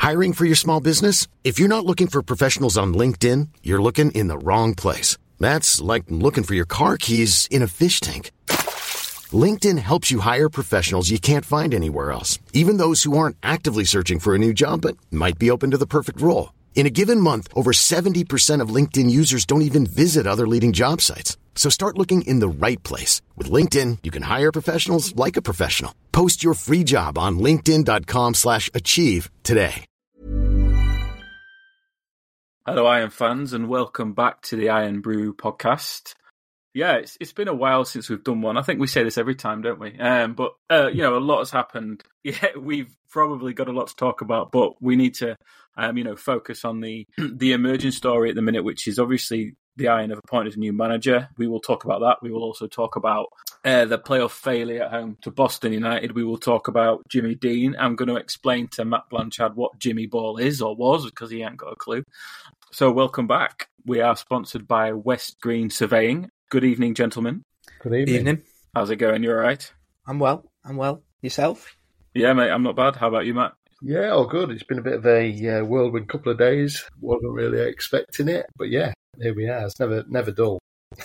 Hiring for your small business? If you're not looking for professionals on LinkedIn, you're looking in the wrong place. That's like looking for your car keys in a fish tank. LinkedIn helps you hire professionals you can't find anywhere else, even those who aren't actively searching for a new job but might be open to the perfect role. In a given month, over 70% of LinkedIn users don't even visit other leading job sites. So start looking in the right place. With LinkedIn, you can hire professionals like a professional. Post your free job on linkedin.com/achieve today. Hello, Iron fans, and welcome back to the Iron Brew podcast. Yeah, it's been a while since we've done one. I think we say this every time, don't we? But a lot has happened. Yeah, we've probably got a lot to talk about, but we need to, focus on the emerging story at the minute, which is obviously the Iron have appointed a new manager. We will talk about that. We will also talk about the playoff failure at home to Boston United. We will talk about Jimmy Dean. I'm going to explain to Matt Blanchard what Jimmy Ball is or was, because he ain't got a clue. So welcome back. We are sponsored by West Green Surveying. Good evening, gentlemen. Good evening. How's it going? You all right? I'm well. Yourself? Yeah, mate, I'm not bad. How about you, Matt? Yeah, all good. It's been a bit of a whirlwind couple of days. Wasn't really expecting it, but yeah, here we are. It's never dull.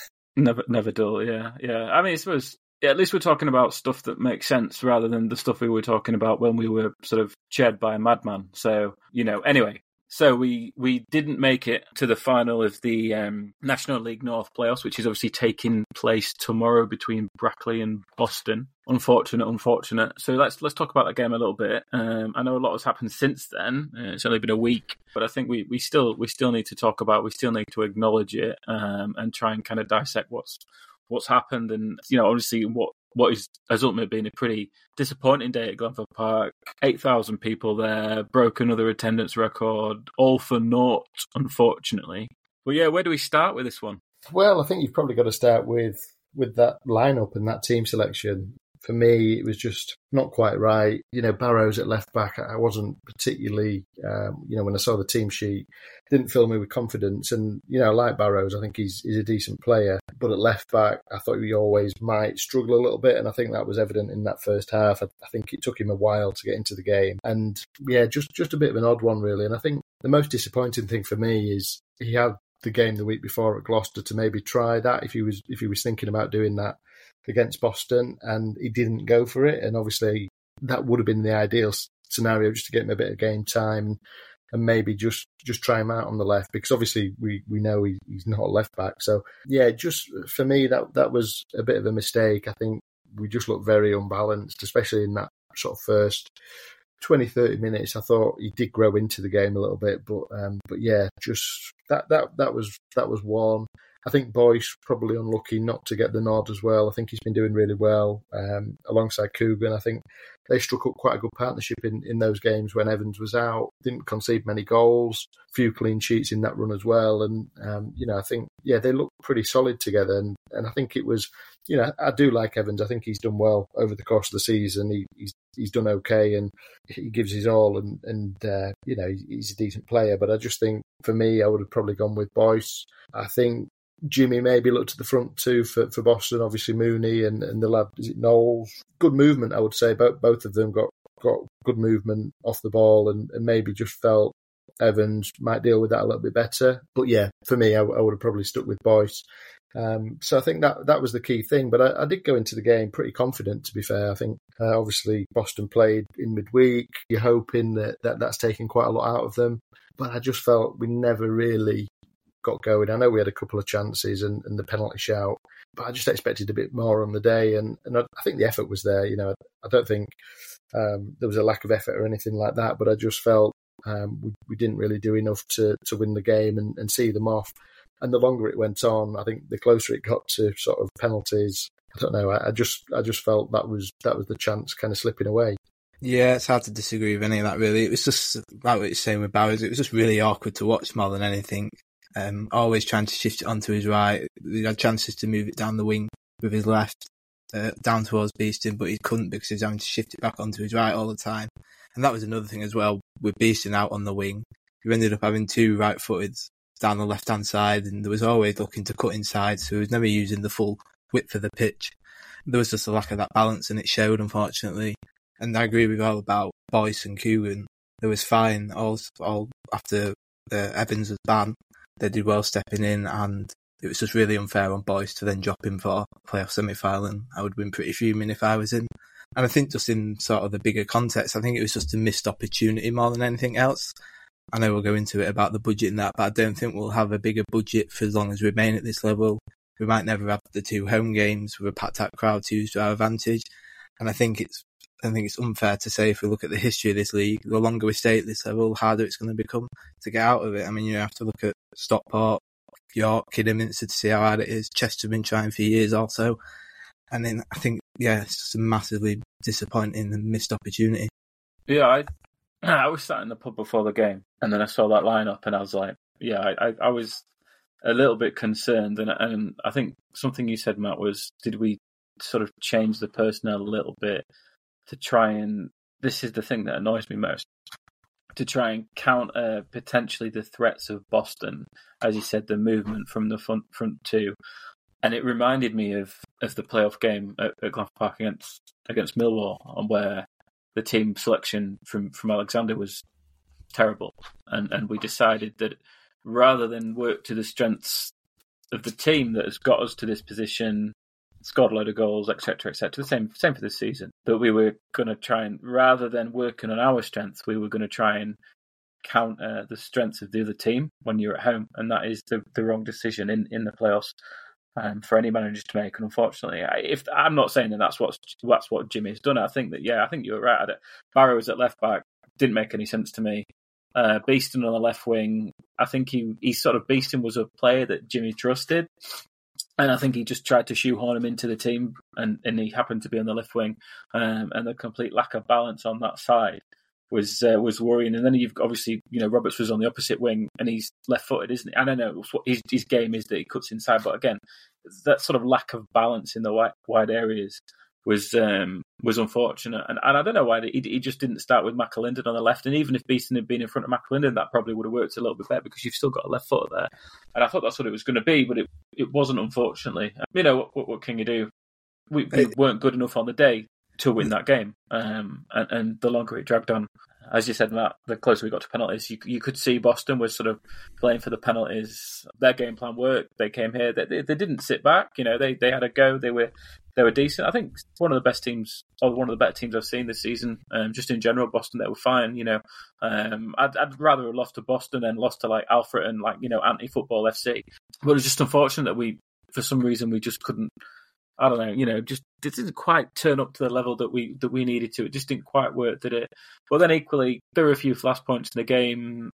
Never dull, yeah. I mean, I suppose, at least we're talking about stuff that makes sense rather than the stuff we were talking about when we were sort of chaired by a madman. So, anyway. So we didn't make it to the final of the National League North playoffs, which is obviously taking place tomorrow between Brackley and Boston. Unfortunate. So let's talk about that game a little bit. I know a lot has happened since then. It's only been a week, but I think we still need to talk about. We still need to acknowledge it and try and kind of dissect what's happened, and obviously what has ultimately been a pretty disappointing day at Glanford Park. 8,000 people there, broke another attendance record, all for naught, unfortunately. But yeah, where do we start with this one? Well, I think you've probably got to start with that lineup and that team selection. For me, it was just not quite right. Barrows at left back, I wasn't particularly, when I saw the team sheet, didn't fill me with confidence. And, like Barrows, I think he's a decent player. But at left back, I thought he always might struggle a little bit. And I think that was evident in that first half. I think it took him a while to get into the game. And yeah, just a bit of an odd one, really. And I think the most disappointing thing for me is he had the game the week before at Gloucester to maybe try that if he was thinking about doing that against Boston, and he didn't go for it. And obviously that would have been the ideal scenario, just to get him a bit of game time and maybe just try him out on the left, because obviously we know he's not a left back. So yeah, just for me that was a bit of a mistake. I think we just looked very unbalanced, especially in that sort of first 20-30 minutes. I thought he did grow into the game a little bit, but yeah, just that was one. I think Boyce probably unlucky not to get the nod as well. I think he's been doing really well alongside Coogan. I think they struck up quite a good partnership in those games when Evans was out. Didn't concede many goals, few clean sheets in that run as well. And, I think, yeah, they look pretty solid together. And I think it was, I do like Evans. I think he's done well over the course of the season. He's done okay and he gives his all and he's a decent player. But I just think, for me, I would have probably gone with Boyce. I think Jimmy maybe looked at the front too for Boston, obviously Mooney and the lad, is it Knowles? Good movement, I would say. Both of them got good movement off the ball and maybe just felt Evans might deal with that a little bit better. But yeah, for me, I would have probably stuck with Boyce. So I think that was the key thing. But I did go into the game pretty confident, to be fair. I think obviously Boston played in midweek. You're hoping that's taken quite a lot out of them. But I just felt we never really got going. I know we had a couple of chances and the penalty shout, but I just expected a bit more on the day. And I think the effort was there. I don't think there was a lack of effort or anything like that, but I just felt we didn't really do enough to win the game and see them off. And the longer it went on, I think the closer it got to sort of penalties, I don't know. I just felt that was the chance kind of slipping away. Yeah, it's hard to disagree with any of that, really. It was just like what you're saying with Bowers. It was just really awkward to watch more than anything. Always trying to shift it onto his right. He had chances to move it down the wing with his left, down towards Beeston, but he couldn't because he was having to shift it back onto his right all the time. And that was another thing as well, with Beeston out on the wing. You ended up having two right-footeds down the left-hand side, and there was always looking to cut inside, so he was never using the full width of the pitch. There was just a lack of that balance, and it showed, unfortunately. And I agree with you all about Boyce and Coogan. they was fine all after Evans was banned. They did well stepping in, and it was just really unfair on Boyce to then drop him for a playoff semi-final, and I would have been pretty fuming if I was him. And I think just in sort of the bigger context, I think it was just a missed opportunity more than anything else. I know we'll go into it about the budget and that, but I don't think we'll have a bigger budget for as long as we remain at this level. We might never have the 2 home games with a packed-out crowd to use to our advantage. And I think it's unfair to say, if we look at the history of this league, the longer we stay at this level, the harder it's going to become to get out of it. I mean, you have to look at Stockport, York, Kidderminster to see how hard it is. Chester have been trying for years also. And then I think, it's just a massively disappointing and missed opportunity. Yeah, I was sat in the pub before the game, and then I saw that lineup, and I was like, I was a little bit concerned. And I think something you said, Matt, was, did we sort of change the personnel a little bit to try and, this is the thing that annoys me most, to try and counter potentially the threats of Boston, as you said, the movement from the front 2. And it reminded me of the playoff game at Glanford Park against Millwall, where the team selection from Alexander was terrible. And we decided that rather than work to the strengths of the team that has got us to this position, scored a load of goals, etc., the same for this season, that we were going to try and, rather than working on our strengths, we were going to try and counter the strengths of the other team when you're at home. And that is the wrong decision in the playoffs. For any managers to make, and unfortunately, if I'm not saying that that's what Jimmy's done. I think you're right. Barrows at left back didn't make any sense to me. Beeston on the left wing, I think he sort of, Beeston was a player that Jimmy trusted, and I think he just tried to shoehorn him into the team, and he happened to be on the left wing, and the complete lack of balance on that side was worrying. And then you've obviously, Roberts was on the opposite wing, and he's left-footed, isn't he? I don't know what his game is, that he cuts inside, but again, that sort of lack of balance in the wide areas was unfortunate. And I don't know why he just didn't start with McAlinden on the left. And even if Beeston had been in front of McAlinden, that probably would have worked a little bit better, because you've still got a left footer there. And I thought that's what it was going to be, but it wasn't, unfortunately. What can you do? We weren't good enough on the day to win that game. And the longer it dragged on, as you said, Matt, the closer we got to penalties, you could see Boston was sort of playing for the penalties. Their game plan worked. They came here. They didn't sit back. They had a go. They were decent. I think one of the best teams, or one of the better teams I've seen this season. Just in general, Boston, they were fine. I'd rather have lost to Boston than lost to like Alfred and anti-football FC. But it's just unfortunate that we, for some reason, we just couldn't. I don't know, just it didn't quite turn up to the level that we needed to. It just didn't quite work, did it? But then equally, there were a few flashpoints in the game,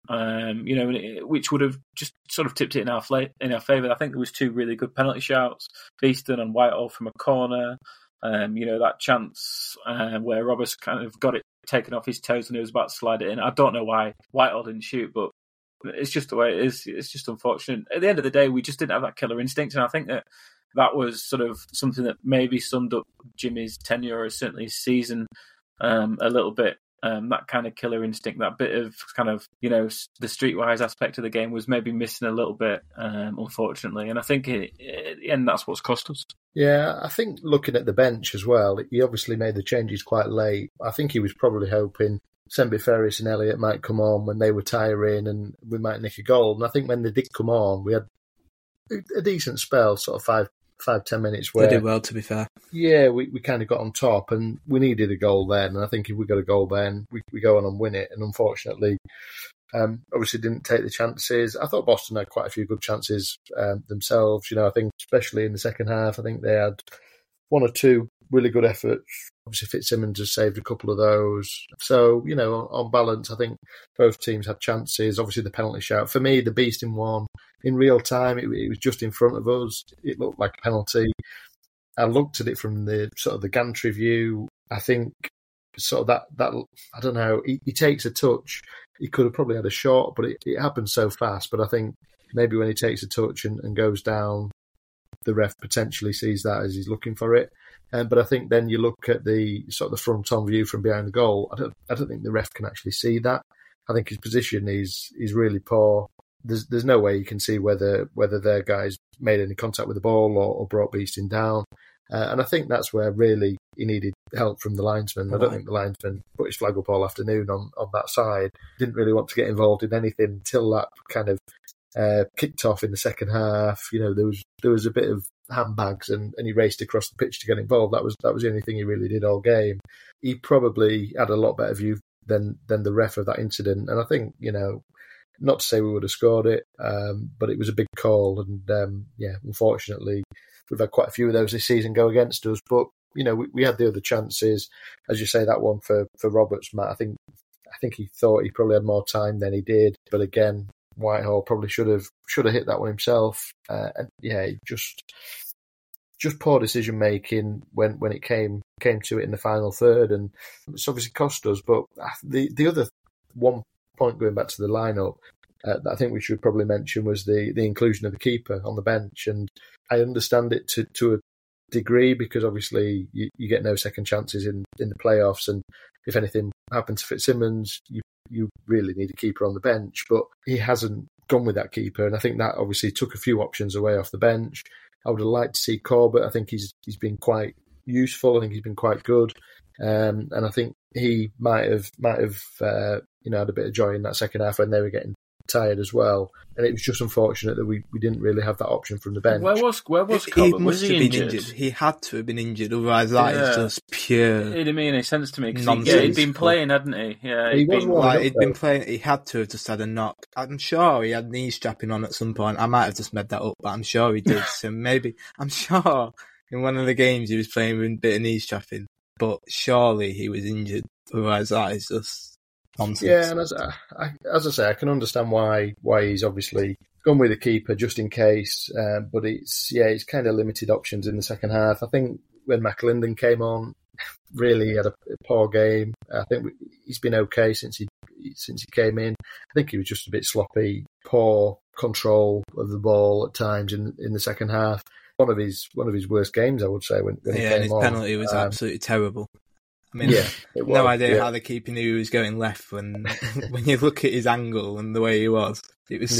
which would have just sort of tipped it in our favour. I think there was 2 really good penalty shouts, Beeston and Whitehall from a corner. That chance where Roberts kind of got it taken off his toes and he was about to slide it in. I don't know why Whitehall didn't shoot, but it's just the way it is. It's just unfortunate. At the end of the day, we just didn't have that killer instinct, and I think that was sort of something that maybe summed up Jimmy's tenure, or certainly his season, a little bit. That kind of killer instinct, that bit of kind of, the streetwise aspect of the game was maybe missing a little bit, unfortunately. And I think at the end, that's what's cost us. Yeah, I think looking at the bench as well, he obviously made the changes quite late. I think he was probably hoping Sembe Ferris and Elliott might come on when they were tiring and we might nick a goal. And I think when they did come on, we had a decent spell, sort of 5-10 minutes where they did well, to be fair. Yeah, we kind of got on top, and we needed a goal then. And I think if we got a goal then, we go on and win it. And unfortunately, obviously didn't take the chances. I thought Boston had quite a few good chances themselves. I think especially in the second half, I think they had 1 or 2 really good efforts. Obviously, Fitzsimmons has saved a couple of those. So, on balance, I think both teams had chances. Obviously, the penalty shout. For me, the Beeston one, in real time, it was just in front of us. It looked like a penalty. I looked at it from the sort of the gantry view. I think sort of that I don't know, he takes a touch. He could have probably had a shot, but it happened so fast. But I think maybe when he takes a touch and goes down, the ref potentially sees that as he's looking for it. But I think then you look at the sort of the front-on view from behind the goal. I don't think the ref can actually see that. I think his position is really poor. There's no way you can see whether their guys made any contact with the ball or brought Beeston down. And I think that's where really he needed help from the linesman. I don't think the linesman put his flag up all afternoon on that side. Didn't really want to get involved in anything until that kind of kicked off in the second half. There was a bit of handbags and he raced across the pitch to get involved. That was the only thing he really did all game. He probably had a lot better view than the ref of that incident. And I think, not to say we would have scored it, but it was a big call. And unfortunately, we've had quite a few of those this season go against us. But, we had the other chances. As you say, that one for Roberts, Matt, I think he thought he probably had more time than he did. But again, Whitehall probably should have hit that one himself. Just poor decision making when it came to it in the final third, and it's obviously cost us. But the other one point going back to the lineup that I think we should probably mention was the inclusion of the keeper on the bench, and I understand it to a degree because obviously you get no second chances in the playoffs, and if anything happens to Fitzsimmons, you really need a keeper on the bench. But he hasn't gone with that keeper, and I think that obviously took a few options away off the bench. I would have liked to see Corbett. I think he's been quite useful. I think he's been quite good, and I think he might have had a bit of joy in that second half when they were getting tired as well. And it was just unfortunate that we didn't really have that option from the bench. Where was Corbett? He was must he have been injured? He had to have been injured, otherwise that is just pure. It didn't make any sense to me because nonsense. he'd been playing, hadn't he? Yeah, He'd been playing. He had to have just had a knock. I'm sure he had knee strapping on at some point. I might have just made that up, but I'm sure he did. So maybe I'm sure in one of the games he was playing with a bit of knee strapping, but surely he was injured. Otherwise, that is just nonsense. Yeah, and as I say, I can understand why he's obviously gone with a keeper just in case. But it's kind of limited options in the second half. I think when McAlinden came on, really he had a poor game. I think he's been okay since he came in. I think he was just a bit sloppy, poor control of the ball at times in the second half. One of his worst games, I would say, when he came and his on. penalty was absolutely terrible. I mean, no idea how the keeper knew he was going left when you look at his angle and the way he was. It was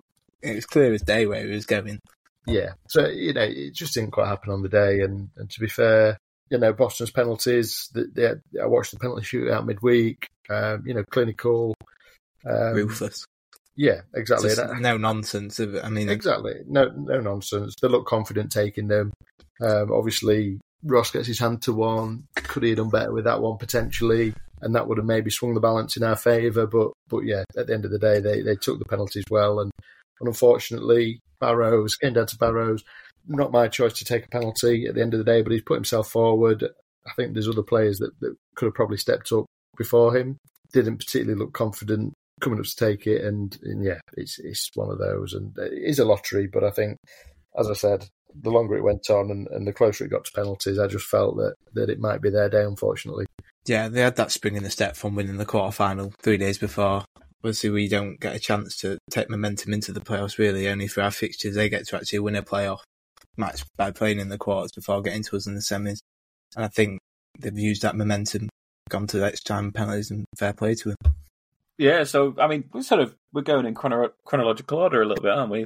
it was clear as day where he was going. Yeah, so it just didn't quite happen on the day. And to be fair, Boston's penalties. I watched the penalty shootout midweek. Clinical, Ruthless. Yeah, exactly. No nonsense. I mean, exactly. No nonsense. They look confident taking them. Obviously, Ross gets his hand to one. Could he have done better with that one potentially? And that would have maybe swung the balance in our favour. But yeah, at the end of the day, they took the penalties well. And unfortunately, came down to Barrows. Not my choice to take a penalty at the end of the day, but he's put himself forward. I think there's other players that could have probably stepped up before him. Didn't particularly look confident coming up to take it. And yeah, it's one of those. And it is a lottery, but I think, as I said, the longer it went on and the closer it got to penalties, I just felt that it might be their day, unfortunately. Yeah, they had that spring in the step from winning the quarter-final 3 days before. Obviously, we don't get a chance to take momentum into the playoffs, really. Only for our fixtures, they get to actually win a playoff match by playing in the quarters before getting to us in the semis. And I think they've used that momentum, gone to extra time penalties, and fair play to them. Yeah, so I mean, we're going in chronological order a little bit, aren't we?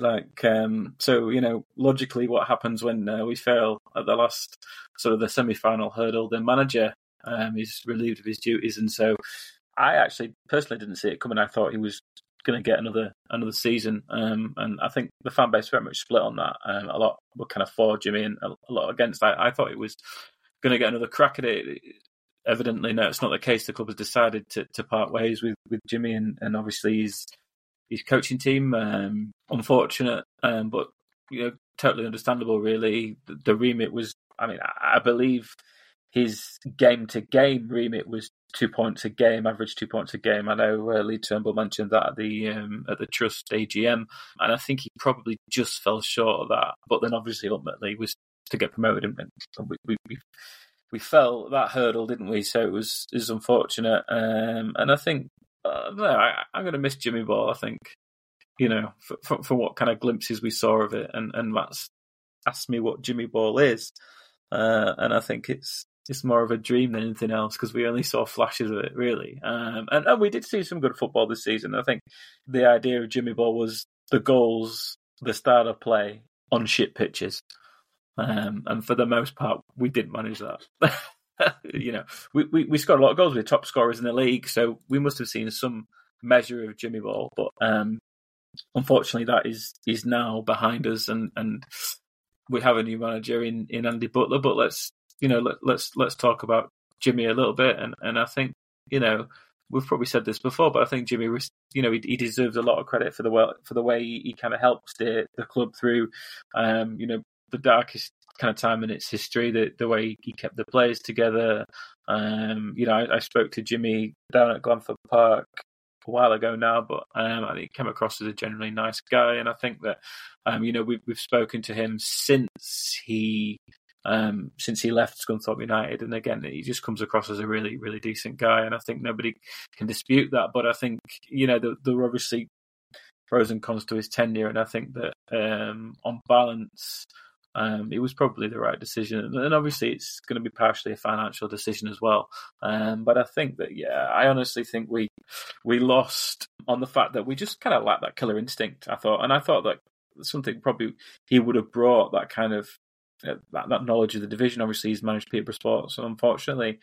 Logically, what happens when we fail at the last sort of the semi-final hurdle? The manager is relieved of his duties, and so I actually personally didn't see it coming. I thought he was going to get another season, and I think the fan base very much split on that. A lot were kind of for Jimmy, and a lot against. I thought he was going to get another crack at it. Evidently, no, it's not the case. The club has decided to part ways with Jimmy and obviously his coaching team. Unfortunate, but totally understandable. Really, the remit was. I mean, I believe his game-to-game remit was 2 points a game, average 2 points a game. I know Lee Turnbull mentioned that at the Trust AGM, and I think he probably just fell short of that. But then, obviously, ultimately, was to get promoted, and we fell that hurdle, didn't we? So it was unfortunate. And I think I'm going to miss Jimmy Ball. I think for what kind of glimpses we saw of it, and Matt's asked me what Jimmy Ball is, and I think it's more of a dream than anything else because we only saw flashes of it, really. And we did see some good football this season. I think the idea of Jimmy Ball was the goals, the style of play on shit pitches. And for the most part, we didn't manage that. We scored a lot of goals. We're top scorers in the league, so we must have seen some measure of Jimmy Ball. But unfortunately, that is now behind us, and we have a new manager in Andy Butler. But let's talk about Jimmy a little bit, and I think we've probably said this before, but I think Jimmy was he deserves a lot of credit for the way he kind of helped steer the club through the darkest kind of time in its history, the way he kept the players together. I spoke to Jimmy down at Glanford Park a while ago now, but I think he came across as a generally nice guy, and I think that we've spoken to him since he left Scunthorpe United, and again he just comes across as a really, really decent guy, and I think nobody can dispute that. But I think there were obviously pros and cons to his tenure, and I think that on balance it was probably the right decision, and obviously it's going to be partially a financial decision as well. But I think that I honestly think we lost on the fact that we just kind of lacked that killer instinct. I thought that something probably he would have brought, that kind of that knowledge of the division. Obviously, he's managed Peterborough Sports, so unfortunately,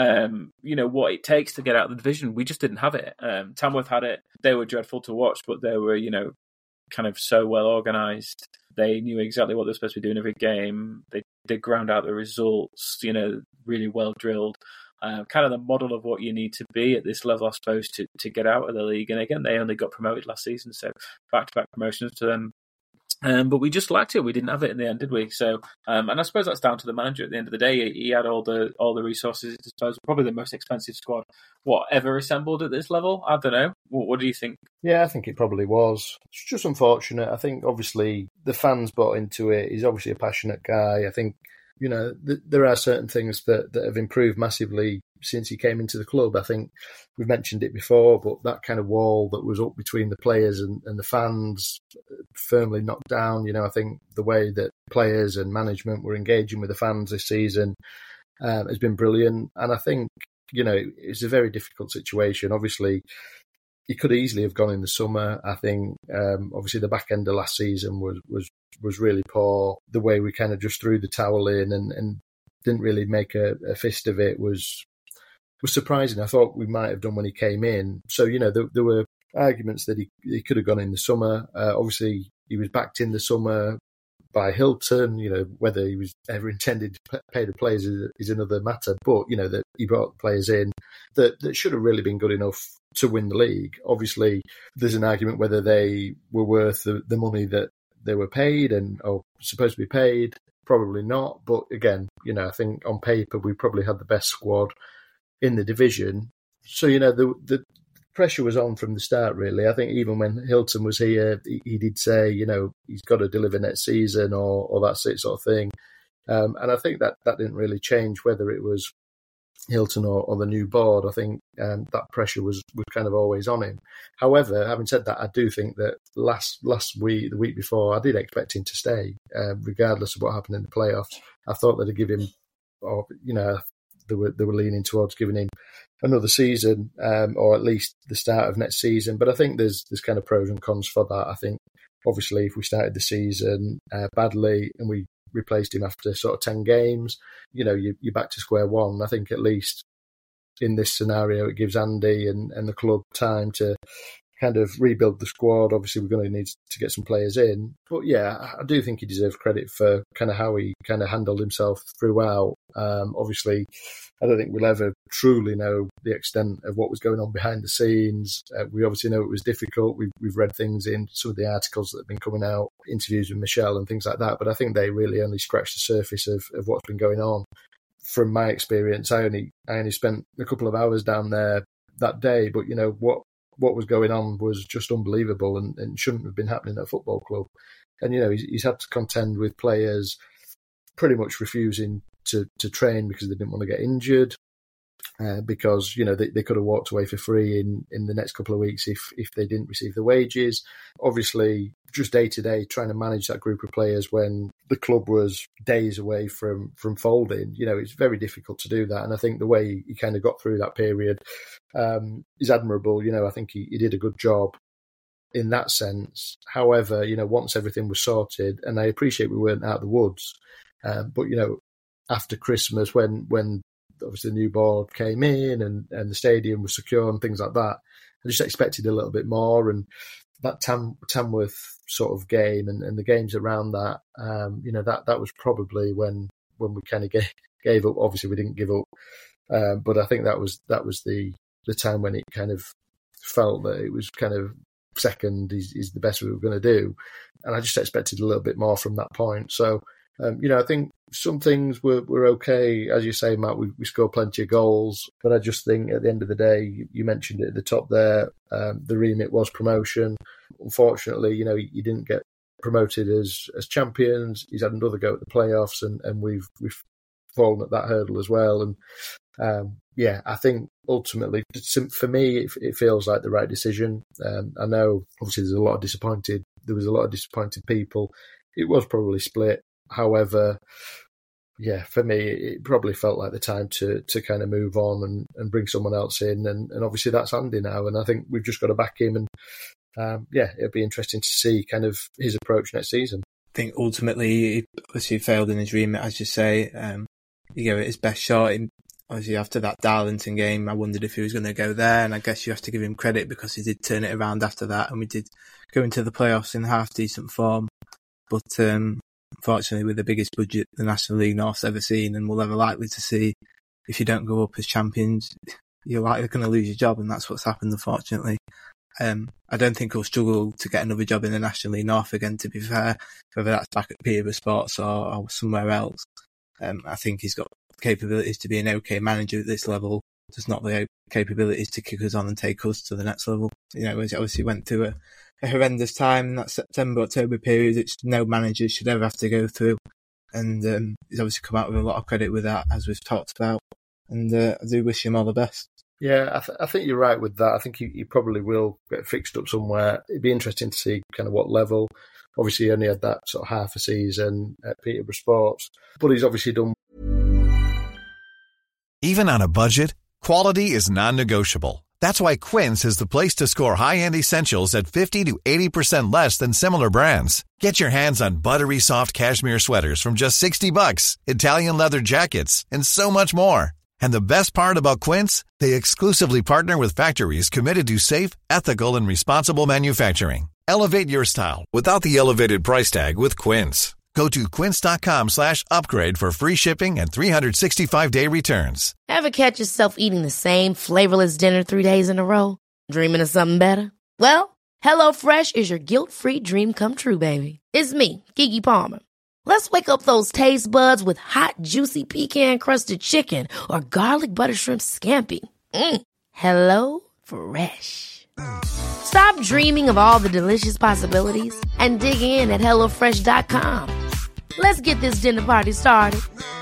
what it takes to get out of the division, we just didn't have it. Tamworth had it; they were dreadful to watch, but they were, kind of so well organised. They knew exactly what they were supposed to be doing every game. They ground out the results, really well drilled. Kind of the model of what you need to be at this level, I suppose, to get out of the league. And again, they only got promoted last season, so back-to-back promotions to them. But we just lacked it. We didn't have it in the end, did we? So, and I suppose that's down to the manager. At the end of the day, he had all the resources at his disposal. Probably the most expensive squad ever assembled at this level. I don't know. What do you think? Yeah, I think it probably was. It's just unfortunate. I think obviously the fans bought into it. He's obviously a passionate guy. I think there are certain things that have improved massively since he came into the club. I think we've mentioned it before, but that kind of wall that was up between the players and the fans firmly knocked down. I think the way that players and management were engaging with the fans this season has been brilliant. And I think, it's a very difficult situation. Obviously, he could easily have gone in the summer. I think, obviously, the back end of last season was really poor. The way we kind of just threw the towel in and didn't really make a fist of it was surprising. I thought we might have done when he came in. So, there were arguments that he could have gone in the summer. Obviously, he was backed in the summer by Hilton. Whether he was ever intended to pay the players is another matter. But, that he brought the players in that should have really been good enough to win the league. Obviously, there's an argument whether they were worth the money that they were paid or supposed to be paid. Probably not. But again, I think on paper we probably had the best squad in the division. So, the pressure was on from the start, really. I think even when Hilton was here, he did say, he's got to deliver next season or that's it sort of thing. And I think that didn't really change whether it was Hilton or the new board. I think that pressure was kind of always on him. However, having said that, I do think that last week, the week before, I did expect him to stay, regardless of what happened in the playoffs. I thought they'd give him, they were leaning towards giving him another season, or at least the start of next season. But I think there's kind of pros and cons for that. I think obviously if we started the season badly and we replaced him after sort of 10 games, you're back to square one. I think at least in this scenario, it gives Andy and the club time to kind of rebuild the squad. Obviously, we're going to need to get some players in. But yeah, I do think he deserves credit for kind of how he kind of handled himself throughout. Obviously, I don't think we'll ever truly know the extent of what was going on behind the scenes. We obviously know it was difficult. We've read things in some of the articles that have been coming out, interviews with Michelle and things like that. But I think they really only scratched the surface of what's been going on. From my experience, I only spent a couple of hours down there that day. But, what was going on was just unbelievable and shouldn't have been happening at a football club. And, he's had to contend with players pretty much refusing to train because they didn't want to get injured, because, they could have walked away for free in the next couple of weeks if they didn't receive the wages. Obviously, just day to day, trying to manage that group of players when the club was days away from folding, it's very difficult to do that. And I think the way he kind of got through that period is admirable. I think he did a good job in that sense. However, once everything was sorted, and I appreciate we weren't out of the woods, But, after Christmas, when obviously the new board came in and the stadium was secure and things like that, I just expected a little bit more. And that Tamworth sort of game and the games around that, that was probably when we kind of gave up. Obviously, we didn't give up, but I think that was the time when it kind of felt that it was kind of second is the best we were going to do, and I just expected a little bit more from that point. So, I think some things were okay. As you say, Matt, we scored plenty of goals, but I just think at the end of the day, you mentioned it at the top there, the remit was promotion. Unfortunately, you didn't get promoted as champions. He's had another go at the playoffs, and we've fallen at that hurdle as well. And I think ultimately, for me, it feels like the right decision. I know obviously there was a lot of disappointed people. It was probably split. However, for me, it probably felt like the time to kind of move on and bring someone else in. And obviously that's Andy now. And I think we've just got to back him. And it'll be interesting to see kind of his approach next season. I think ultimately, he obviously failed in his remit, as you say. He gave it his best shot. Obviously, after that Darlington game, I wondered if he was going to go there. And I guess you have to give him credit because he did turn it around after that. And we did go into the playoffs in half-decent form. But unfortunately, with the biggest budget the National League North's ever seen and will ever likely to see, if you don't go up as champions, you're likely going to lose your job, and that's what's happened, unfortunately. I don't think he'll struggle to get another job in the National League North again, to be fair, whether that's back at Peterborough Sports or somewhere else. I think he's got capabilities to be an okay manager at this level, just not the capabilities to kick us on and take us to the next level. He obviously went through a horrendous time in that September-October period, which no manager should ever have to go through. And he's obviously come out with a lot of credit with that, as we've talked about. And I do wish him all the best. Yeah, I think you're right with that. I think he probably will get fixed up somewhere. It'd be interesting to see kind of what level. Obviously, he only had that sort of half a season at Peterborough Sports, but he's obviously done. Even on a budget, quality is non-negotiable. That's why Quince is the place to score high-end essentials at 50 to 80% less than similar brands. Get your hands on buttery soft cashmere sweaters from just $60, Italian leather jackets, and so much more. And the best part about Quince, they exclusively partner with factories committed to safe, ethical, and responsible manufacturing. Elevate your style without the elevated price tag with Quince. Go to quince.com/upgrade for free shipping and 365-day returns. Ever catch yourself eating the same flavorless dinner 3 days in a row? Dreaming of something better? Well, HelloFresh is your guilt-free dream come true, baby. It's me, Keke Palmer. Let's wake up those taste buds with hot, juicy pecan-crusted chicken or garlic butter shrimp scampi. Hello Fresh. Stop dreaming of all the delicious possibilities and dig in at HelloFresh.com. Let's get this dinner party started.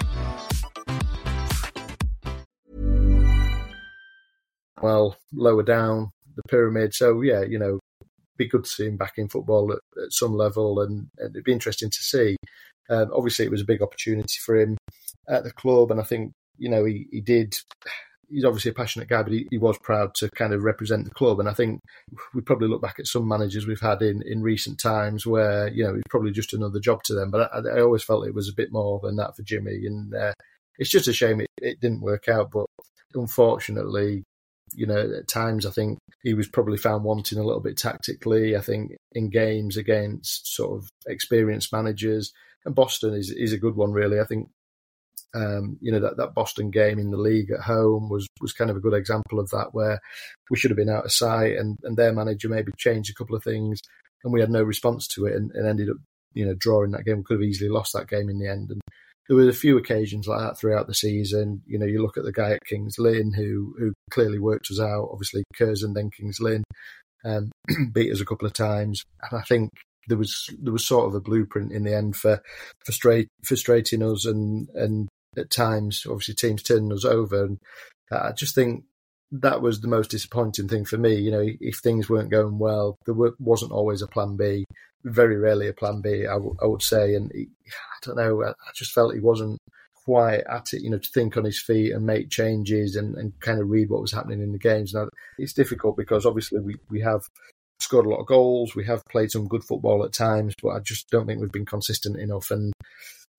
Well, lower down the pyramid. So, be good to see him back in football at some level, and it'd be interesting to see. Obviously, it was a big opportunity for him at the club, and I think, he did. He's obviously a passionate guy, but he was proud to kind of represent the club. And I think we probably look back at some managers we've had in recent times where, it's probably just another job to them. But I always felt it was a bit more than that for Jimmy. And it's just a shame it didn't work out. But unfortunately, at times I think he was probably found wanting a little bit tactically. I think in games against sort of experienced managers, and Boston is a good one, really. I think that Boston game in the league at home was kind of a good example of that, where we should have been out of sight and their manager maybe changed a couple of things and we had no response to it and ended up, drawing that game. We could have easily lost that game in the end. And there were a few occasions like that throughout the season. You look at the guy at Kings Lynn who clearly worked us out, obviously Curzon, then Kings Lynn, beat us a couple of times. And I think there was sort of a blueprint in the end for frustrating us and at times, obviously, teams turning us over. And I just think that was the most disappointing thing for me. If things weren't going well, there wasn't always a plan B, very rarely a plan B, I would say. And I don't know, I just felt he wasn't quite at it, to think on his feet and make changes and kind of read what was happening in the games. Now, it's difficult because obviously we have scored a lot of goals, we have played some good football at times, but I just don't think we've been consistent enough. And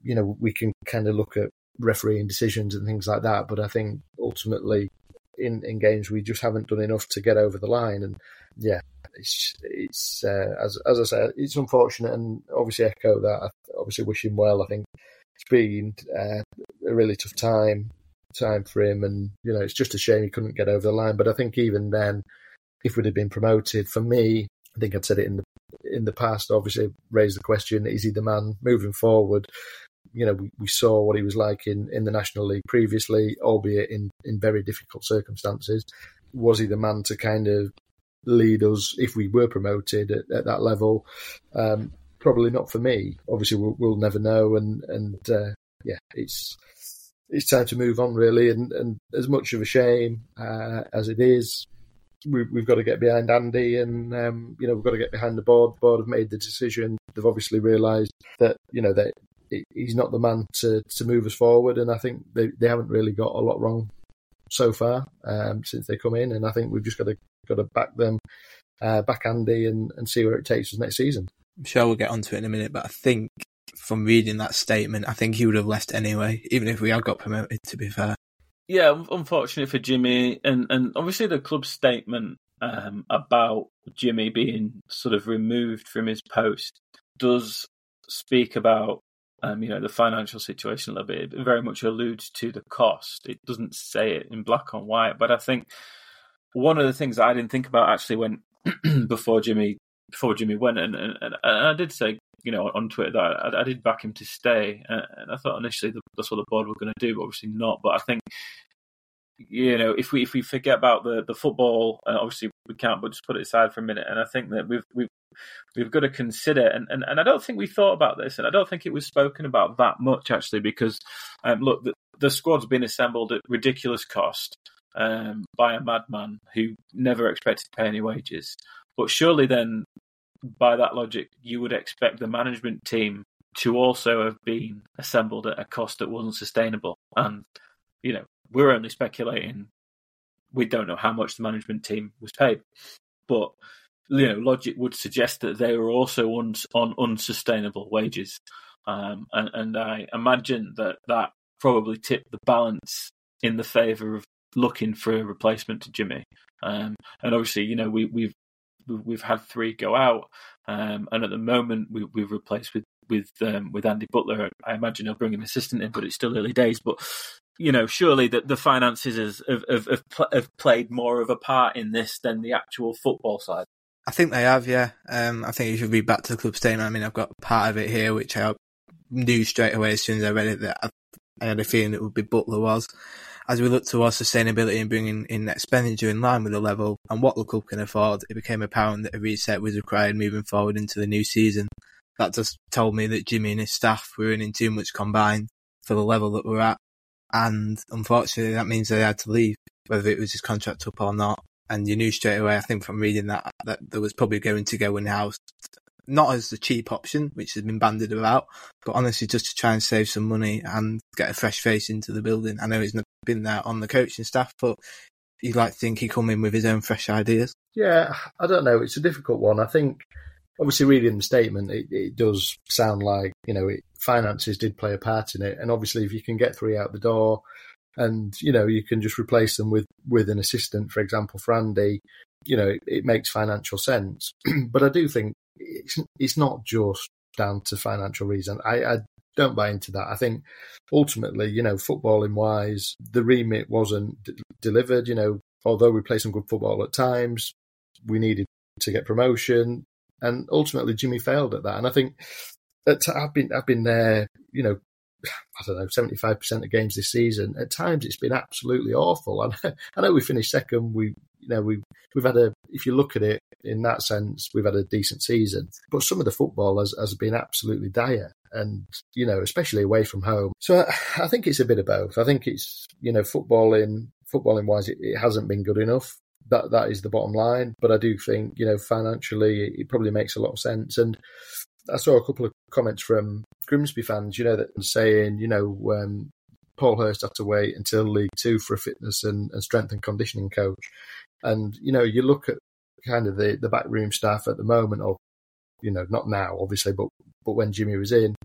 we can kind of look at refereeing decisions and things like that. But I think ultimately in games we just haven't done enough to get over the line. And yeah, it's as I said, it's unfortunate, and obviously echo that. I obviously wish him well. I think it's been a really tough time for him, and it's just a shame he couldn't get over the line. But I think even then, if we'd have been promoted, for me, I think I've said it in the past, obviously raised the question, is he the man moving forward? We saw what he was like in the National League previously, albeit in very difficult circumstances. Was he the man to kind of lead us if we were promoted at that level? Probably not for me. Obviously, we'll never know. And it's time to move on, really. And as much of a shame as it is, we've got to get behind Andy, and we've got to get behind the board. The board have made the decision. They've obviously realised that that he's not the man to move us forward, and I think they haven't really got a lot wrong so far since they come in. And I think we've just got to back them, back Andy, and see where it takes us next season. I'm sure we'll get onto it in a minute, but I think from reading that statement, I think he would have left anyway, even if we had got promoted, to be fair. Yeah, unfortunate for Jimmy, and obviously the club's statement about Jimmy being sort of removed from his post does speak about the financial situation a little bit. It very much alludes to the cost. It doesn't say it in black on white, but I think one of the things that I didn't think about actually when before Jimmy went, and I did say on Twitter that I did back him to stay, and I thought initially that's what the board were going to do, but obviously not. But I think if we forget about the football, obviously we can't, but just put it aside for a minute. And I think that we've got to consider, and I don't think we thought about this, and I don't think it was spoken about that much actually, because look, the squad's been assembled at ridiculous cost by a madman who never expected to pay any wages. But surely then, by that logic, you would expect the management team to also have been assembled at a cost that wasn't sustainable. And, we're only speculating. We don't know how much the management team was paid. But, logic would suggest that they were also on unsustainable wages. And I imagine that probably tipped the balance in the favour of looking for a replacement to Jimmy. And obviously, we've had 3 go out, and at the moment we've replaced with Andy Butler. I imagine he'll bring an assistant in, but it's still early days. But surely the finances have played more of a part in this than the actual football side. I think they have, yeah. I think you should read back to the club statement. I mean, I've got part of it here, which I knew straight away as soon as I read it that I had a feeling it would be Butler was. As we look towards sustainability and bringing in expenditure in line with the level and what the club can afford, it became apparent that a reset was required moving forward into the new season. That just told me that Jimmy and his staff were earning too much combined for the level that we're at. And unfortunately, that means they had to leave, whether it was his contract up or not. And you knew straight away, I think from reading that there was probably going to go in-house, not as the cheap option, which has been bandied about, but honestly just to try and save some money and get a fresh face into the building. I know he's not been there on the coaching staff, but you'd like to think he'd come in with his own fresh ideas. Yeah, I don't know. It's a difficult one. I think, obviously, reading the statement, it does sound like, finances did play a part in it. And obviously, if you can get 3 out the door and, you can just replace them with an assistant, for example, for Andy, it makes financial sense. But I do think it's not just down to financial reason. I don't buy into that. I think ultimately, footballing wise, the remit wasn't delivered. Although we play some good football at times, we needed to get promotion, and ultimately Jimmy failed at that. And I think I've been there, I don't know, 75% of games this season. At times it's been absolutely awful. And I know we finished second. We've had if you look at it in that sense, we've had a decent season. But some of the football has been absolutely dire, and, especially away from home. So I think it's a bit of both. I think it's, footballing wise, it hasn't been good enough. That is the bottom line. But I do think, financially, it probably makes a lot of sense. And I saw a couple of comments from Grimsby fans, that saying, Paul Hurst had to wait until League Two for a fitness and strength and conditioning coach. And, you look at kind of the backroom staff at the moment, or, not now, obviously, but when Jimmy was in,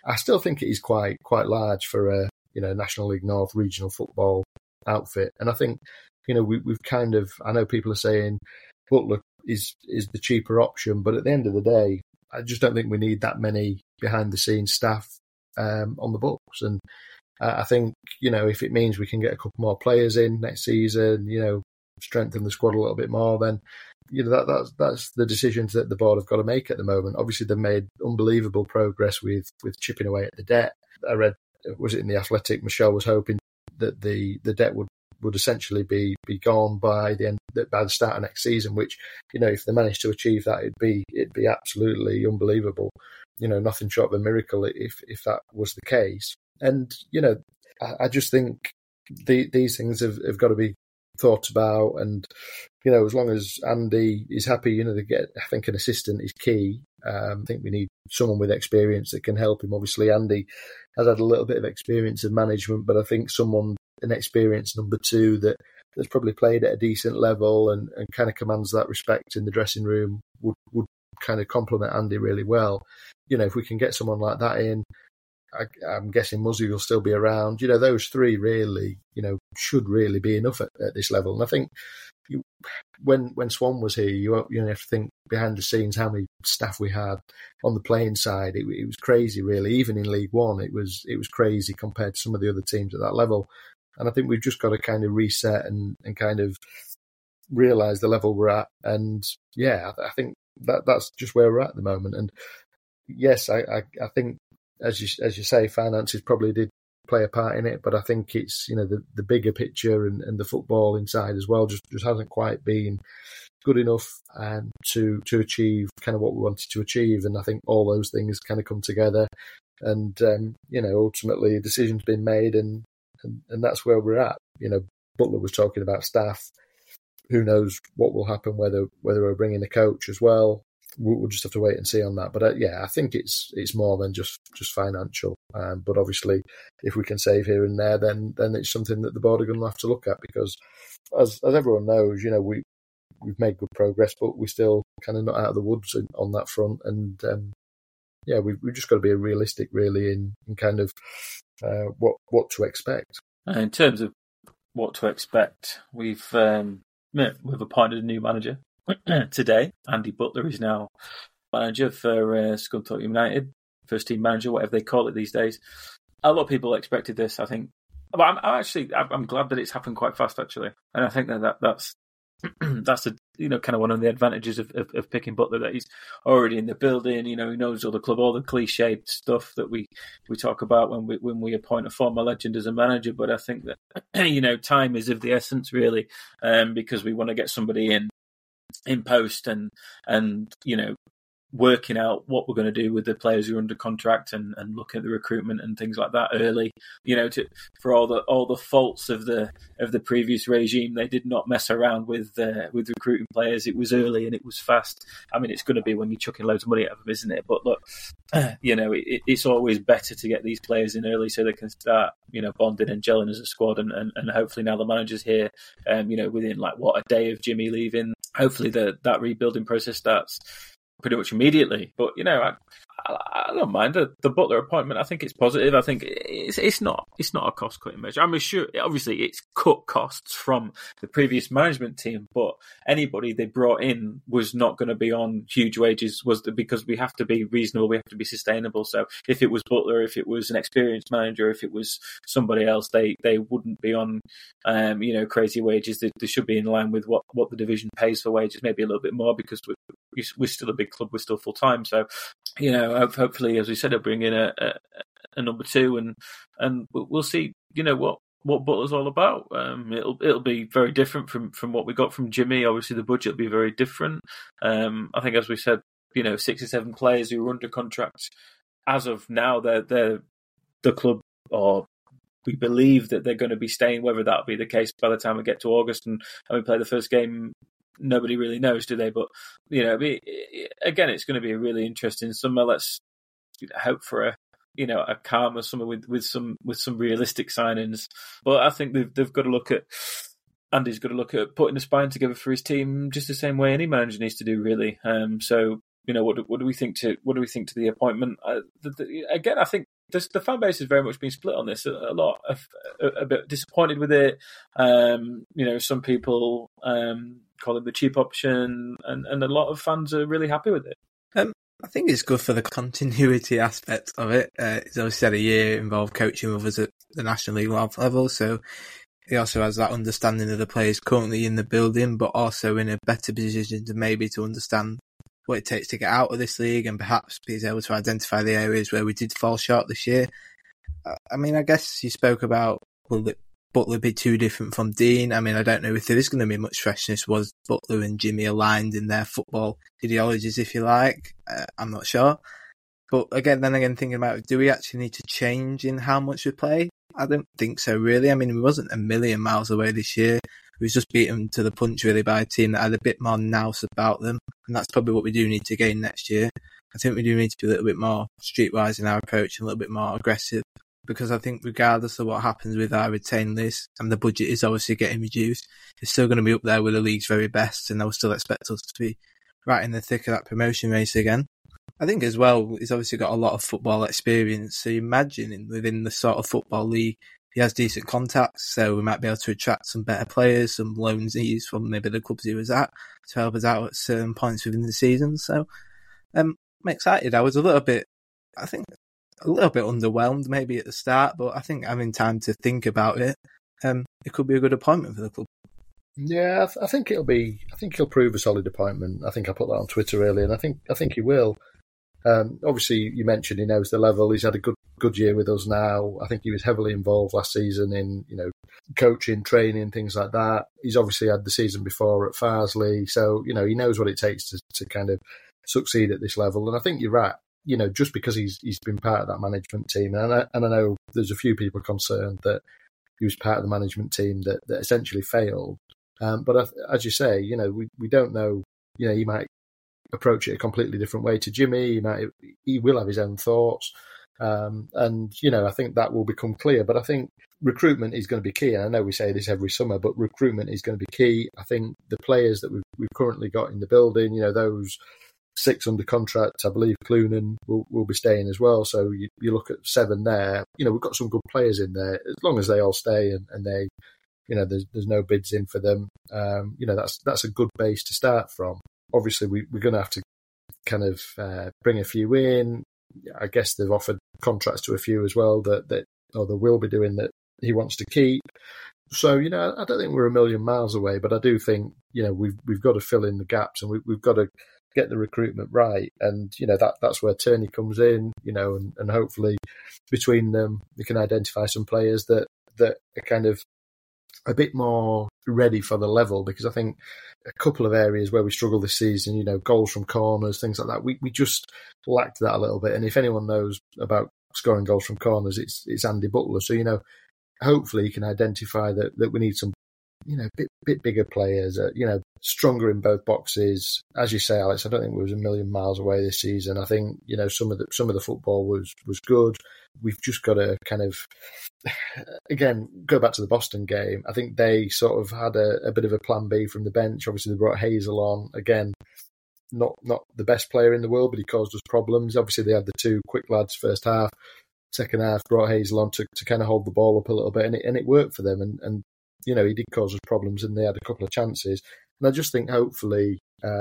I still think it is quite large for a National League North regional football outfit. And I think we've kind of, I know people are saying Butler is the cheaper option, but at the end of the day, I just don't think we need that many behind the scenes staff on the books. And I think if it means we can get a couple more players in next season, strengthen the squad a little bit more, then that's the decisions that the board have got to make at the moment. Obviously, they've made unbelievable progress with chipping away at the debt. I read, was it in The Athletic, Michelle was hoping that the debt would essentially be gone by the start of next season, which if they managed to achieve that, it'd be absolutely unbelievable. Nothing short of a miracle if that was the case. And I just think these things have got to be thought about. And as long as Andy is happy, I think an assistant is key. I think we need someone with experience that can help him. Obviously, Andy has had a little bit of experience in management, but I think an experienced number two that's probably played at a decent level and kind of commands that respect in the dressing room would kind of complement Andy really well. If we can get someone like that in, I'm guessing Muzzy will still be around. Those three really, should really be enough at this level. And I think when Swan was here, you have to think behind the scenes how many staff we had on the playing side. It was crazy, really. Even in League One, it was crazy compared to some of the other teams at that level. And I think we've just got to kind of reset and kind of realise the level we're at. And yeah, I think that's just where we're at the moment. And yes, I think, as you say, finances probably did play a part in it, but I think it's the bigger picture and the football inside as well just hasn't quite been good enough to achieve kind of what we wanted to achieve. And I think all those things kind of come together, and ultimately a decision's been made, and that's where we're at. Butler was talking about staff. Who knows what will happen? Whether we're bringing a coach as well. We'll just have to wait and see on that. But I think it's more than just financial. But obviously, if we can save here and there, then it's something that the board are going to have to look at, because as everyone knows, we've made good progress, but we're still kind of not out of the woods on that front. And we've just got to be realistic, really, in kind of what to expect. In terms of what to expect, we've appointed a new manager today. Andy Butler is now manager for Scunthorpe United, first team manager, whatever they call it these days. A lot of people expected this, I think. But I'm glad that it's happened quite fast, actually. And I think that's kind of one of the advantages of picking Butler, that he's already in the building. He knows all the club, all the cliched stuff that we talk about when we appoint a former legend as a manager. But I think that time is of the essence, really, because we want to get somebody in post and working out what we're going to do with the players who are under contract and looking at the recruitment and things like that early. For all the faults of the previous regime, they did not mess around with recruiting players. It was early and it was fast. I mean, it's going to be when you're chucking loads of money at them, isn't it? But look, it's always better to get these players in early so they can start bonding and gelling as a squad, and hopefully now the manager's here, within a day of Jimmy leaving, hopefully that rebuilding process starts pretty much immediately. But I don't mind the Butler appointment. I think it's positive. I think it's not a cost cutting measure. I'm sure obviously it's cut costs from the previous management team, but anybody they brought in was not going to be on huge wages, because we have to be reasonable, we have to be sustainable. So if it was Butler, if it was an experienced manager, if it was somebody else, they wouldn't be on crazy wages. They should be in line with what the division pays for wages, maybe a little bit more, because we're still a big club, we're still full time. So hopefully, as we said, they'll bring in a number two, and we'll see what Butler's all about. It'll be very different from what we got from Jimmy. Obviously the budget will be very different. I think, as we said, 6 or 7 players who are under contract as of now, they're the club, or we believe that they're going to be staying. Whether that'll be the case by the time we get to August and we play the first game, nobody really knows, do they? But again, it's going to be a really interesting summer. Let's hope for a calmer summer with some realistic signings. But I think they've got to look at, Andy's got to look at putting a spine together for his team just the same way any manager needs to do, really. So what do we think to the appointment? Again, I think the fan base has very much been split on this. A lot of a bit disappointed with it. Some people call it the cheap option, and a lot of fans are really happy with it. I think it's good for the continuity aspect of it. He's obviously had a year involved coaching with us at the National League level, so he also has that understanding of the players currently in the building, but also in a better position to understand what it takes to get out of this league, and perhaps be able to identify the areas where we did fall short this year. I mean, I guess you spoke about, will Butler be too different from Dean? I mean, I don't know if there is going to be much freshness. Was Butler and Jimmy aligned in their football ideologies, if you like? I'm not sure. But again, thinking about, do we actually need to change in how much we play? I don't think so, really. I mean, we wasn't a million miles away this year. We was just beaten to the punch, really, by a team that had a bit more nous about them. And that's probably what we do need to gain next year. I think we do need to be a little bit more streetwise in our approach and a little bit more aggressive. Because I think regardless of what happens with our retained list, and the budget is obviously getting reduced, it's still going to be up there with the league's very best, and they'll still expect us to be right in the thick of that promotion race again. I think as well, he's obviously got a lot of football experience, so imagine within the sort of football league, he has decent contacts, so we might be able to attract some better players, some loanees from maybe the clubs he was at, to help us out at certain points within the season. So I'm excited. I was a little bit underwhelmed maybe at the start, but I think having time to think about it, it could be a good appointment for the club. Yeah, I think he'll prove a solid appointment. I think I put that on Twitter earlier, and I think he will. Obviously, you mentioned he knows the level. He's had a good year with us now. I think he was heavily involved last season in coaching, training, things like that. He's obviously had the season before at Farsley, so he knows what it takes to kind of succeed at this level. And I think you're right. Just because he's been part of that management team, and I know there's a few people concerned that he was part of the management team that essentially failed. But as you say, we don't know. He might approach it a completely different way to Jimmy. He will have his own thoughts, and I think that will become clear. But I think recruitment is going to be key. And I know we say this every summer, but recruitment is going to be key. I think the players that we've currently got in the building, those 6 under contract, I believe Clunan will be staying as well. So you look at 7 there. We've got some good players in there. As long as they all stay and they, there's no bids in for them. That's a good base to start from. Obviously, we're going to have to kind of bring a few in. I guess they've offered contracts to a few as well that they will be doing that he wants to keep. So, I don't think we're a million miles away, but I do think, we've got to fill in the gaps, and we've got to get the recruitment right. And, that's where Turney comes in, and hopefully between them, we can identify some players that are kind of a bit more ready for the level, because I think a couple of areas where we struggled this season, goals from corners, things like that, we just lacked that a little bit. And if anyone knows about scoring goals from corners, it's Andy Butler. So, hopefully you can identify that we need some, bit bigger players, stronger in both boxes. As you say, Alex, I don't think we was a million miles away this season. I think, some of the football was good. We've just got to kind of, again, go back to the Boston game. I think they sort of had a bit of a plan B from the bench. Obviously, they brought Hazel on. Again, not the best player in the world, but he caused us problems. Obviously, they had the 2 quick lads first half. Second half, brought Hazel on to kind of hold the ball up a little bit, and it worked for them. And he did cause us problems, and they had a couple of chances. And I just think hopefully,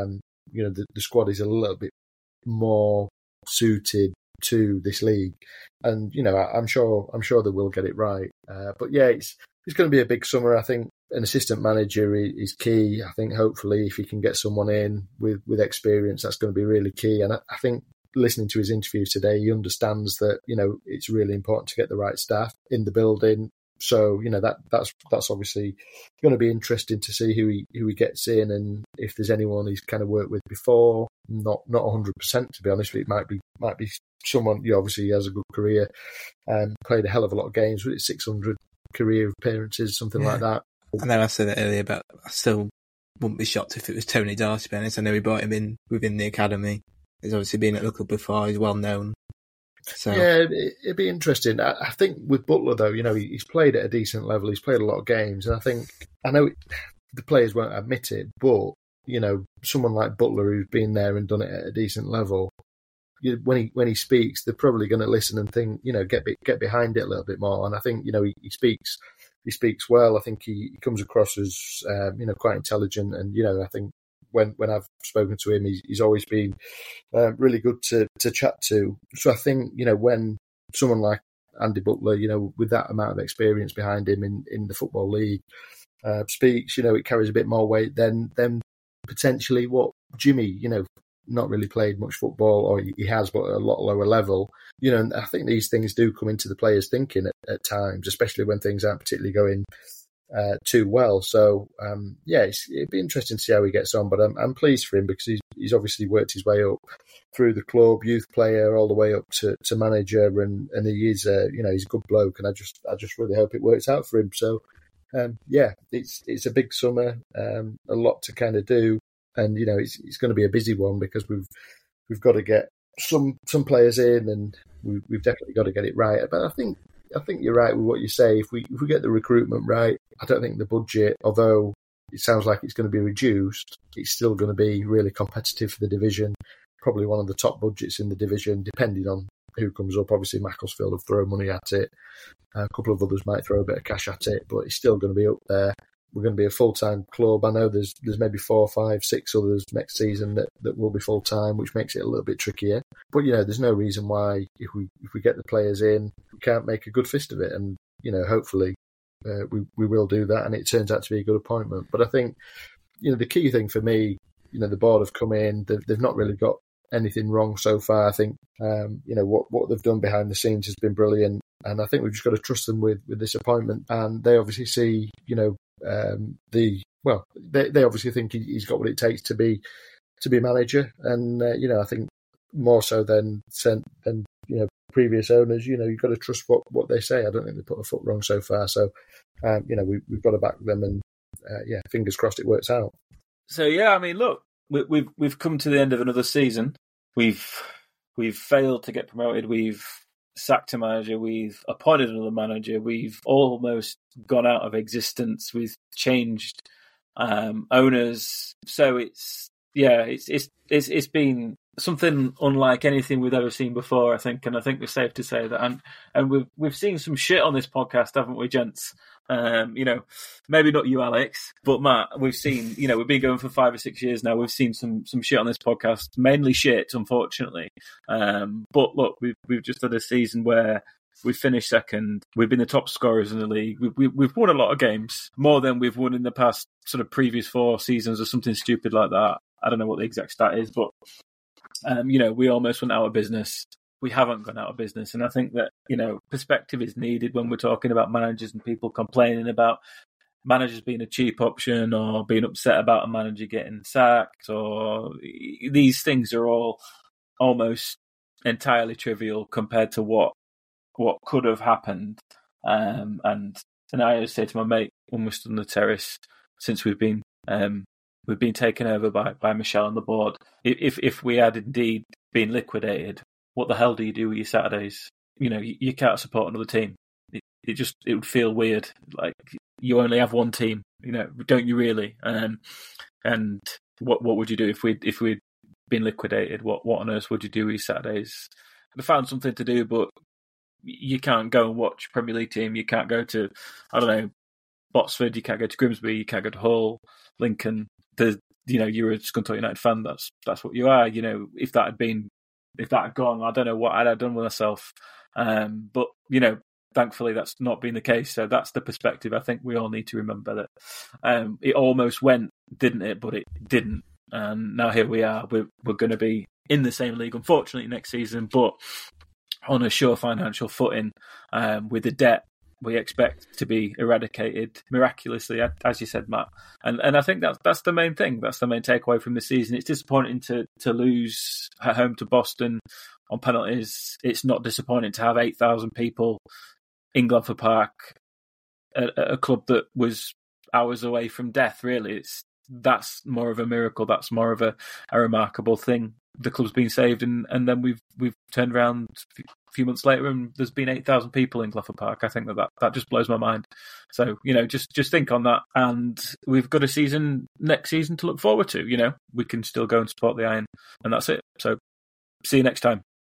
the squad is a little bit more suited to this league, and I'm sure they will get it right. But yeah, it's going to be a big summer. I think an assistant manager is key. I think hopefully if he can get someone in with experience, that's going to be really key. And I think listening to his interviews today, he understands that it's really important to get the right staff in the building. So that's obviously going to be interesting to see who he gets in, and if there's anyone he's kind of worked with before. Not 100%, to be honest. It might be someone. Obviously he has a good career, played a hell of a lot of games with 600 career appearances, something like that. I know I said it earlier, but I still wouldn't be shocked if it was Tony Darcy. To be honest, I know we brought him in within the academy. He's obviously been at the club before. He's well known. So. Yeah, it'd be interesting. I think with Butler, though, he's played at a decent level. He's played a lot of games. And I know the players won't admit it, but, someone like Butler who's been there and done it at a decent level, when he speaks, they're probably going to listen and think, get behind it a little bit more. And I think, he speaks well. I think he comes across as, quite intelligent. And, I think when I've spoken to him, he's always been really good to chat to. So I think, when someone like Andy Butler, with that amount of experience behind him in the Football League, speaks, it carries a bit more weight than potentially what Jimmy, not really played much football, or he has, but at a lot lower level. And I think these things do come into the players' thinking at times, especially when things aren't particularly going too well. So, it'd be interesting to see how he gets on, but I'm pleased for him because he's obviously worked his way up through the club, youth player, all the way up to manager, and he is, he's a good bloke, and I just really hope it works out for him. So, it's a big summer, a lot to kind of do, and it's going to be a busy one because we've got to get some players in, and we've definitely got to get it right. But I think you're right with what you say. If we get the recruitment right, I don't think the budget, although it sounds like it's going to be reduced, it's still going to be really competitive for the division. Probably one of the top budgets in the division, depending on who comes up. Obviously, Macclesfield will throw money at it. A couple of others might throw a bit of cash at it, but it's still going to be up there. We're going to be a full-time club. I know there's maybe 4, 5, 6 others next season that will be full-time, which makes it a little bit trickier. But, there's no reason why if we get the players in, we can't make a good fist of it. And, hopefully we will do that, and it turns out to be a good appointment. But I think, the key thing for me, the board have come in, they've not really got anything wrong so far. I think, what they've done behind the scenes has been brilliant. And I think we've just got to trust them with this appointment. And they obviously see, they obviously think he's got what it takes to be manager. And, I think more so than previous owners, you've got to trust what they say. I don't think they put a foot wrong so far. So, we've got to back them, and, fingers crossed it works out. So, look, we've come to the end of another season. We've failed to get promoted. We've sacked a manager. We've appointed another manager. We've almost gone out of existence. We've changed owners. So it's been something unlike anything we've ever seen before, I think, and I think it's safe to say that. And we've seen some shit on this podcast, haven't we, gents? Maybe not you, Alex, but Matt. We've seen, we've been going for 5 or 6 years now. We've seen some shit on this podcast, mainly shit, unfortunately. But look, we've just had a season where we've finished second. We've been the top scorers in the league. We've won a lot of games, more than we've won in the past sort of previous 4 seasons or something stupid like that. I don't know what the exact stat is, but we almost went out of business. We haven't gone out of business. And I think that, perspective is needed when we're talking about managers and people complaining about managers being a cheap option or being upset about a manager getting sacked, or these things are all almost entirely trivial compared to what could have happened. And I always say to my mate when we're stood on the terrace, since we've been taken over by Michelle on the board, if we had indeed been liquidated, what the hell do you do with your Saturdays? You can't support another team. It would feel weird. Like you only have one team, don't you really? And what would you do if we'd been liquidated? What on earth would you do with your Saturdays? I found something to do, but you can't go and watch Premier League team. You can't go to, I don't know, Botsford. You can't go to Grimsby. You can't go to Hull, Lincoln. You're a Scunthorpe United fan. That's what you are. If that had gone, I don't know what I'd have done with myself. But thankfully that's not been the case. So that's the perspective I think we all need to remember, that it almost went, didn't it? But it didn't. And now here we are. We're going to be in the same league, unfortunately, next season, but on a sure financial footing, with the debt we expect to be eradicated miraculously, as you said, Matt. And I think that's the main thing. That's the main takeaway from the season. It's disappointing to lose at home to Boston on penalties. It's not disappointing to have 8,000 people in Glanford Park at a club that was hours away from death, really. That's more of a miracle. That's more of a remarkable thing. The club's been saved, and then we've turned around a few months later, and there's been 8,000 people in Glanford Park. I think that just blows my mind. So just think on that, and we've got a next season to look forward to. We can still go and support the Iron, and that's it. So see you next time.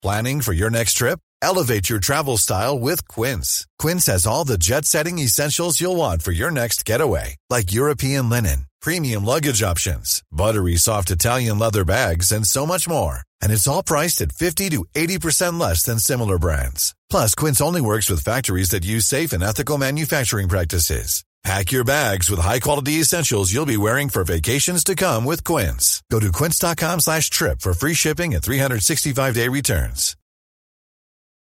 Planning for your next trip? Elevate your travel style with Quince. Quince has all the jet-setting essentials you'll want for your next getaway, like European linen, premium luggage options, buttery soft Italian leather bags, and so much more. And it's all priced at 50 to 80% less than similar brands. Plus, Quince only works with factories that use safe and ethical manufacturing practices. Pack your bags with high-quality essentials you'll be wearing for vacations to come with Quince. Go to quince.com/trip for free shipping and 365-day returns.